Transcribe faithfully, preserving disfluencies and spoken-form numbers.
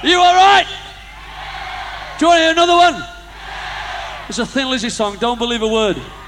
Are you all right? Do you want to hear another one? It's a Thin Lizzy song, Don't Believe a Word.